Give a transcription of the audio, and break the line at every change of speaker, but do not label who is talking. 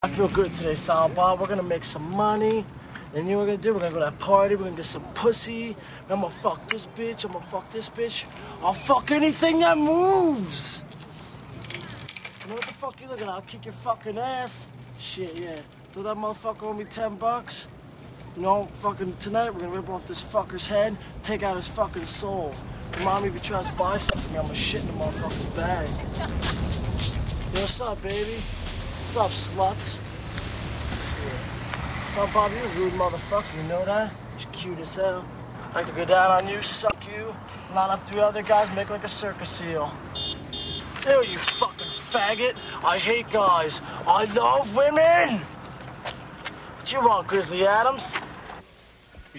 I feel good today, Silent Bob. We're gonna make some money. And you know what we're gonna do? We're gonna go to that party, we're gonna get some pussy. And I'm gonna fuck this bitch, I'm gonna fuck this bitch. I'll fuck anything that moves. You know what the fuck you looking at? I'll kick your fucking ass. Shit, yeah. So that motherfucker owe me $10. You know, fucking tonight we're gonna rip off this fucker's head, take out his fucking soul. Your mom even tries to buy something from me, I'm gonna shit in the motherfucker's bag. Yo, what's up, baby? What's up, sluts? Yeah. Son, Bob, you're a rude motherfucker, you know that? You're cute as hell. I like to go down on you, suck you, line up 3 other guys, make like a circus seal. Ew, you fucking faggot. I hate guys. I love women! What you want, Grizzly Adams?